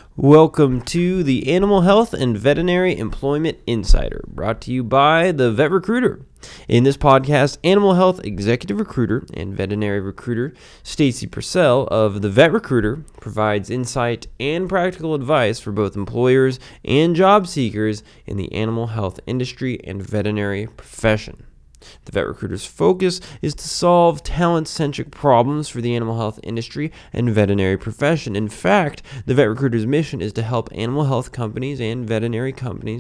Welcome to the Animal Health and Veterinary Employment Insider, brought to you by the Vet Recruiter. In this podcast, animal health executive recruiter and veterinary recruiter Stacy Purcell of the Vet Recruiter provides insight and practical advice for both employers and job seekers in the animal health industry and veterinary profession. The Vet Recruiter's focus is to solve talent-centric problems for the animal health industry and veterinary profession. In fact, the Vet Recruiter's mission is to help animal health companies and veterinary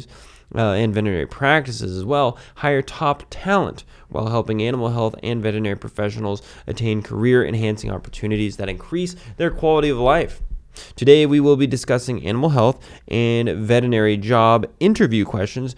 practices as well hire top talent while helping animal health and veterinary professionals attain career-enhancing opportunities that increase their quality of life. Today, we will be discussing animal health and veterinary job interview questions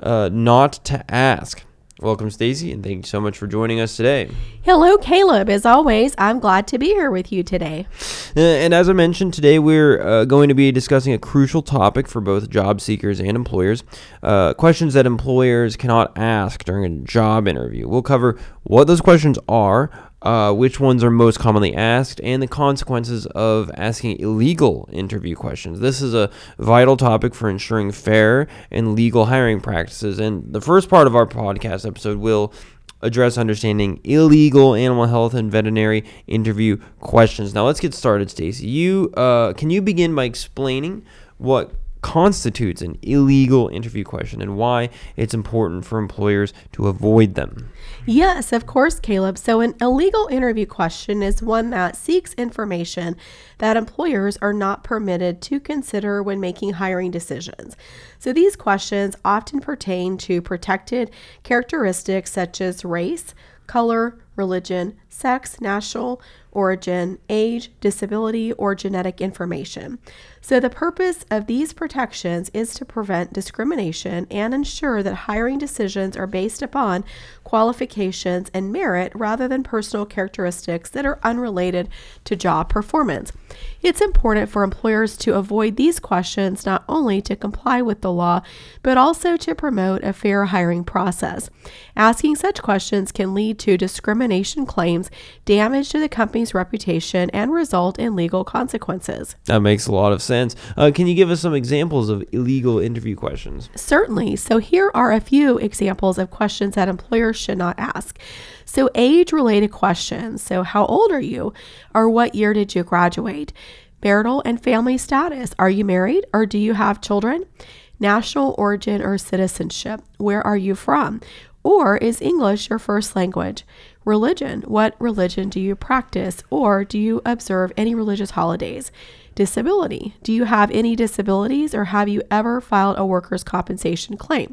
not to ask. Welcome, Stacy, and thank you so much for joining us today. Hello, Caleb. As always, I'm glad to be here with you today. And as I mentioned, today we're going to be discussing a crucial topic for both job seekers and employers, questions that employers cannot ask during a job interview. We'll cover what those questions are, which ones are most commonly asked, and the consequences of asking illegal interview questions. This is a vital topic for ensuring fair and legal hiring practices. And the first part of our podcast episode will address understanding illegal animal health and veterinary interview questions. Now let's get started, Stacy. Can you begin by explaining what constitutes an illegal interview question and why it's important for employers to avoid them? Yes, of course, Caleb. So an illegal interview question is one that seeks information that employers are not permitted to consider when making hiring decisions. So these questions often pertain to protected characteristics such as race, color, religion, sex, national origin, age, disability, or genetic information. So the purpose of these protections is to prevent discrimination and ensure that hiring decisions are based upon qualifications and merit rather than personal characteristics that are unrelated to job performance. It's important for employers to avoid these questions not only to comply with the law, but also to promote a fair hiring process. Asking such questions can lead to discrimination claims, damage to the company's reputation, and result in legal consequences. That makes a lot of sense. Can you give us some examples of illegal interview questions? Certainly. So here are a few examples of questions that employers should not ask. So age-related questions. So how old are you? Or what year did you graduate? Marital and family status. Are you married or do you have children? National origin or citizenship. Where are you from? Or is English your first language? Religion. What religion do you practice? Or do you observe any religious holidays? Disability. Do you have any disabilities or have you ever filed a workers' compensation claim?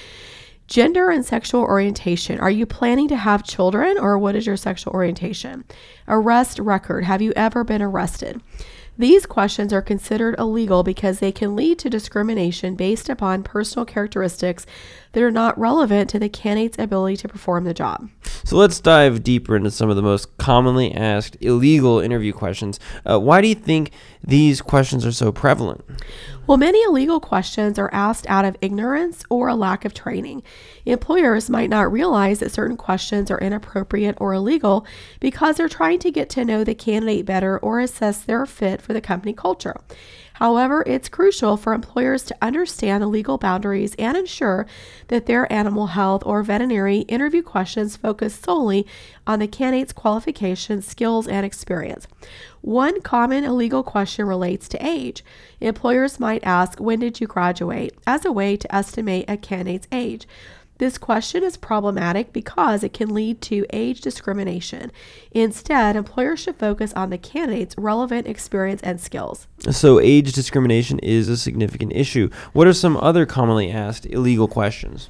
Gender and sexual orientation. Are you planning to have children or what is your sexual orientation? Arrest record. Have you ever been arrested? These questions are considered illegal because they can lead to discrimination based upon personal characteristics that are not relevant to the candidate's ability to perform the job. So let's dive deeper into some of the most commonly asked illegal interview questions. Why do you think these questions are so prevalent? Well, many illegal questions are asked out of ignorance or a lack of training. Employers might not realize that certain questions are inappropriate or illegal because they're trying to get to know the candidate better or assess their fit for the company culture. However, it's crucial for employers to understand the legal boundaries and ensure that their animal health or veterinary interview questions focus solely on the candidate's qualifications, skills, and experience. One common illegal question relates to age. Employers might ask, "When did you graduate?" as a way to estimate a candidate's age. This question is problematic because it can lead to age discrimination. Instead, employers should focus on the candidate's relevant experience and skills. So age discrimination is a significant issue. What are some other commonly asked illegal questions?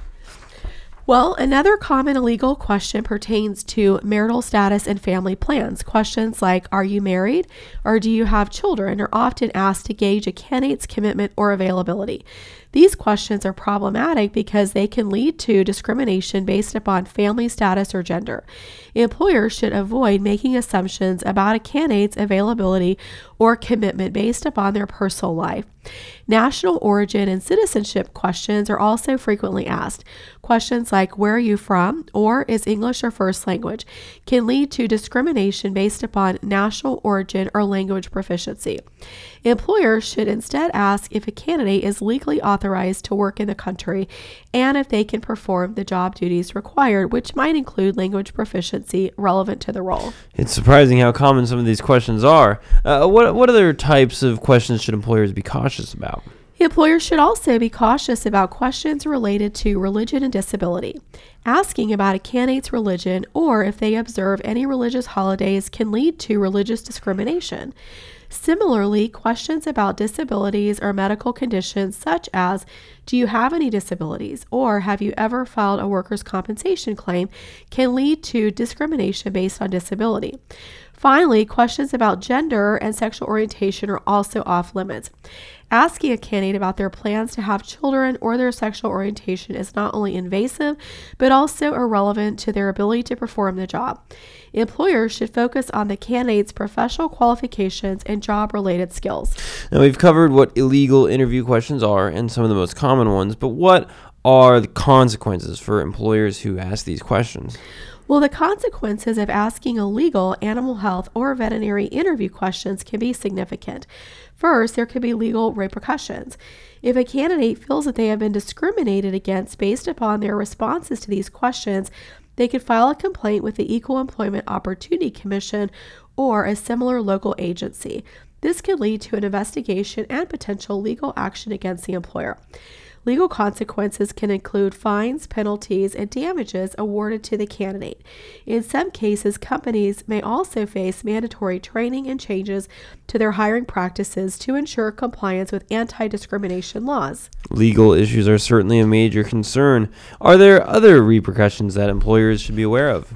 Well, another common illegal question pertains to marital status and family plans. Questions like, are you married or do you have children, are often asked to gauge a candidate's commitment or availability. These questions are problematic because they can lead to discrimination based upon family status or gender. Employers should avoid making assumptions about a candidate's availability or commitment based upon their personal life. National origin and citizenship questions are also frequently asked. Questions like where are you from or is English your first language can lead to discrimination based upon national origin or language proficiency. Employers should instead ask if a candidate is legally authorized to work in the country and if they can perform the job duties required, which might include language proficiency relevant to the role. It's surprising how common some of these questions are. What other types of questions should employers be cautious about? Employers should also be cautious about questions related to religion and disability. Asking about a candidate's religion or if they observe any religious holidays can lead to religious discrimination. Similarly, questions about disabilities or medical conditions such as, do you have any disabilities or have you ever filed a workers' compensation claim can lead to discrimination based on disability. Finally, questions about gender and sexual orientation are also off limits. Asking a candidate about their plans to have children or their sexual orientation is not only invasive, but also irrelevant to their ability to perform the job. Employers should focus on the candidate's professional qualifications and job-related skills. Now, we've covered what illegal interview questions are and some of the most common ones, but what are the consequences for employers who ask these questions? Well, the consequences of asking illegal animal health or veterinary interview questions can be significant. First, there could be legal repercussions. If a candidate feels that they have been discriminated against based upon their responses to these questions, they could file a complaint with the Equal Employment Opportunity Commission or a similar local agency. This could lead to an investigation and potential legal action against the employer. Legal consequences can include fines, penalties, and damages awarded to the candidate. In some cases, companies may also face mandatory training and changes to their hiring practices to ensure compliance with anti-discrimination laws. Legal issues are certainly a major concern. Are there other repercussions that employers should be aware of?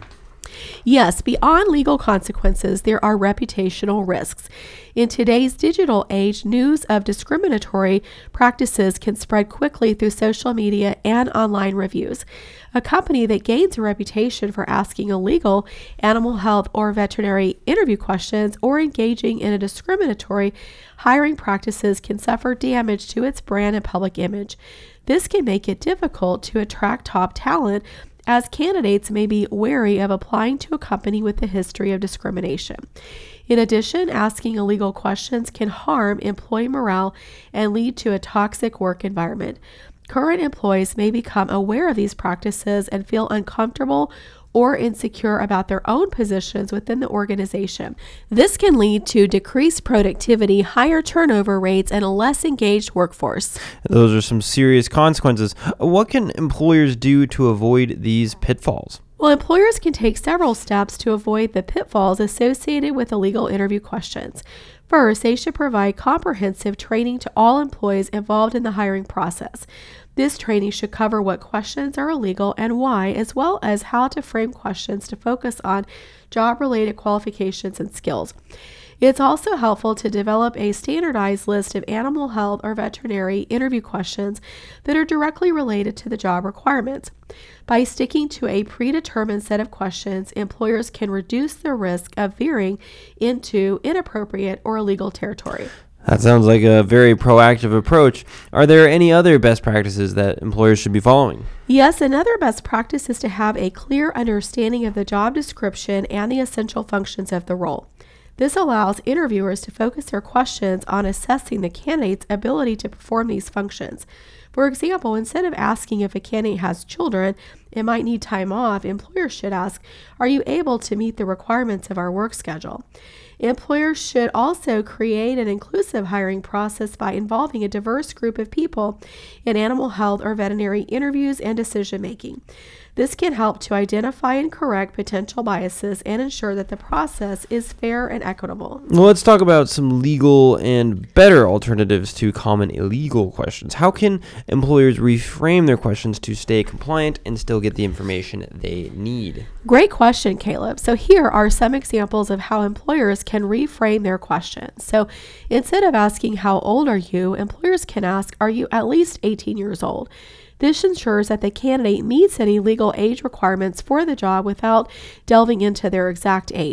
Yes, beyond legal consequences, there are reputational risks. In today's digital age, news of discriminatory practices can spread quickly through social media and online reviews. A company that gains a reputation for asking illegal animal health or veterinary interview questions or engaging in a discriminatory hiring practices can suffer damage to its brand and public image. This can make it difficult to attract top talent, as candidates may be wary of applying to a company with a history of discrimination. In addition, asking illegal questions can harm employee morale and lead to a toxic work environment. Current employees may become aware of these practices and feel uncomfortable or insecure about their own positions within the organization. This can lead to decreased productivity, higher turnover rates, and a less engaged workforce. Those are some serious consequences. What can employers do to avoid these pitfalls? Well, employers can take several steps to avoid the pitfalls associated with illegal interview questions. First, they should provide comprehensive training to all employees involved in the hiring process. This training should cover what questions are illegal and why, as well as how to frame questions to focus on job-related qualifications and skills. It's also helpful to develop a standardized list of animal health or veterinary interview questions that are directly related to the job requirements. By sticking to a predetermined set of questions, employers can reduce the risk of veering into inappropriate or illegal territory. That sounds like a very proactive approach. Are there any other best practices that employers should be following? Yes, another best practice is to have a clear understanding of the job description and the essential functions of the role. This allows interviewers to focus their questions on assessing the candidate's ability to perform these functions. For example, instead of asking if a candidate has children and might need time off, employers should ask, are you able to meet the requirements of our work schedule? Employers should also create an inclusive hiring process by involving a diverse group of people in animal health or veterinary interviews and decision making. This can help to identify and correct potential biases and ensure that the process is fair and equitable. Well, let's talk about some legal and better alternatives to common illegal questions. How can employers reframe their questions to stay compliant and still get the information they need? Great question, Caleb. So here are some examples of how employers can reframe their questions. So instead of asking, how old are you? Employers can ask, are you at least 18 years old? This ensures that the candidate meets any legal age requirements for the job without delving into their exact age.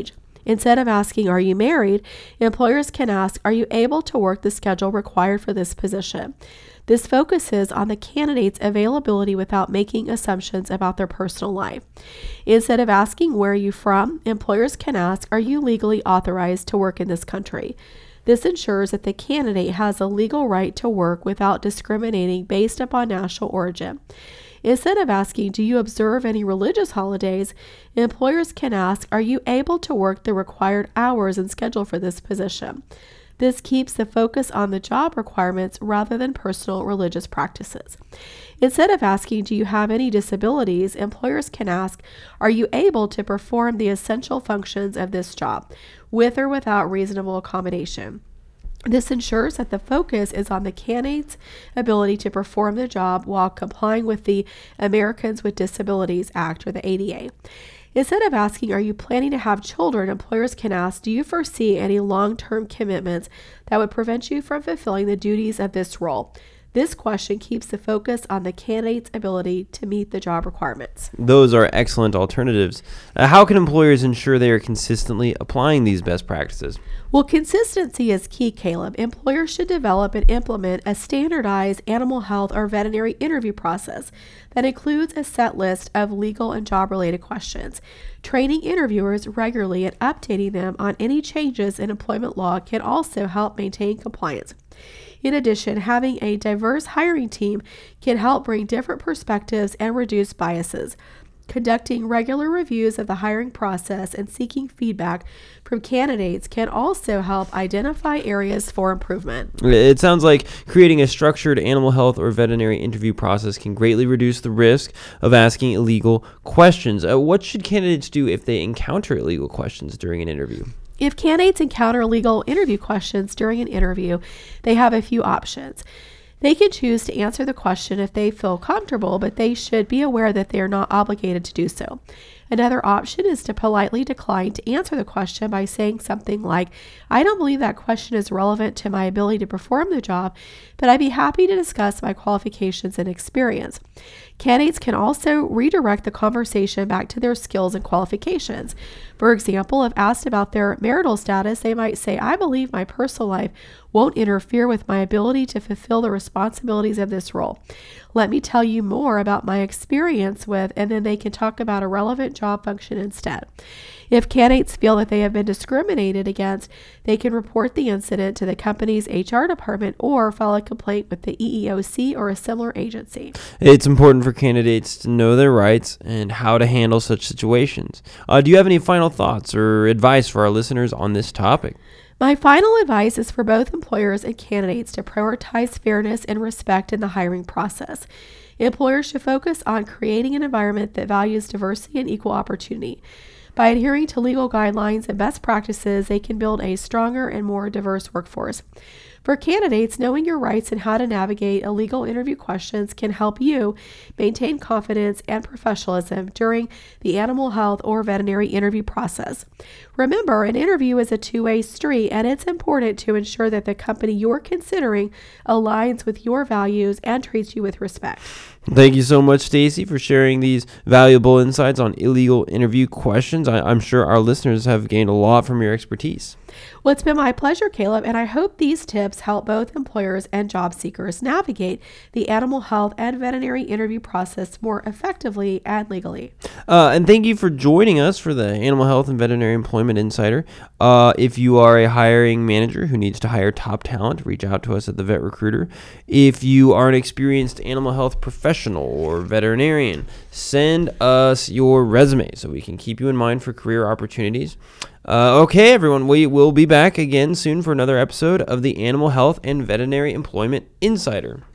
Instead of asking, "Are you married?" employers can ask, "Are you able to work the schedule required for this position?" This focuses on the candidate's availability without making assumptions about their personal life. Instead of asking, "Where are you from?" employers can ask, "Are you legally authorized to work in this country?" This ensures that the candidate has a legal right to work without discriminating based upon national origin. Instead of asking, "Do you observe any religious holidays?" employers can ask, "Are you able to work the required hours and schedule for this position?" This keeps the focus on the job requirements rather than personal religious practices. Instead of asking, "Do you have any disabilities?" employers can ask, "Are you able to perform the essential functions of this job, with or without reasonable accommodation?" This ensures that the focus is on the candidate's ability to perform the job while complying with the Americans with Disabilities Act, or the ADA. Instead of asking, "Are you planning to have children?" employers can ask, "Do you foresee any long-term commitments that would prevent you from fulfilling the duties of this role?" This question keeps the focus on the candidate's ability to meet the job requirements. Those are excellent alternatives. How can employers ensure they are consistently applying these best practices? Well, consistency is key, Caleb. Employers should develop and implement a standardized animal health or veterinary interview process that includes a set list of legal and job-related questions. Training interviewers regularly and updating them on any changes in employment law can also help maintain compliance. In addition, having a diverse hiring team can help bring different perspectives and reduce biases. Conducting regular reviews of the hiring process and seeking feedback from candidates can also help identify areas for improvement. It sounds like creating a structured animal health or veterinary interview process can greatly reduce the risk of asking illegal questions. What should candidates do if they encounter illegal questions during an interview? If candidates encounter legal interview questions during an interview, they have a few options. They can choose to answer the question if they feel comfortable, but they should be aware that they are not obligated to do so. Another option is to politely decline to answer the question by saying something like, "I don't believe that question is relevant to my ability to perform the job, but I'd be happy to discuss my qualifications and experience." Candidates can also redirect the conversation back to their skills and qualifications. For example, if asked about their marital status, they might say, "I believe my personal life won't interfere with my ability to fulfill the responsibilities of this role. Let me tell you more about my experience with," and then they can talk about a relevant job function instead. If candidates feel that they have been discriminated against, they can report the incident to the company's HR department or file a complaint with the EEOC or a similar agency. It's important for candidates to know their rights and how to handle such situations. Do you have any final thoughts or advice for our listeners on this topic? My final advice is for both employers and candidates to prioritize fairness and respect in the hiring process. Employers should focus on creating an environment that values diversity and equal opportunity. By adhering to legal guidelines and best practices, they can build a stronger and more diverse workforce. For candidates, knowing your rights and how to navigate illegal interview questions can help you maintain confidence and professionalism during the animal health or veterinary interview process. Remember, an interview is a two-way street, and it's important to ensure that the company you're considering aligns with your values and treats you with respect. Thank you so much, Stacy, for sharing these valuable insights on illegal interview questions. I'm sure our listeners have gained a lot from your expertise. Well, it's been my pleasure, Caleb, and I hope these tips help both employers and job seekers navigate the animal health and veterinary interview process more effectively and legally. And thank you for joining us for the Animal Health and Veterinary Employment Insider. If you are a hiring manager who needs to hire top talent, reach out to us at the Vet Recruiter. If you are an experienced animal health professional or veterinarian, send us your resume so we can keep you in mind for career opportunities. Okay, everyone, we will be back again soon for another episode of the Animal Health and Veterinary Employment Insider.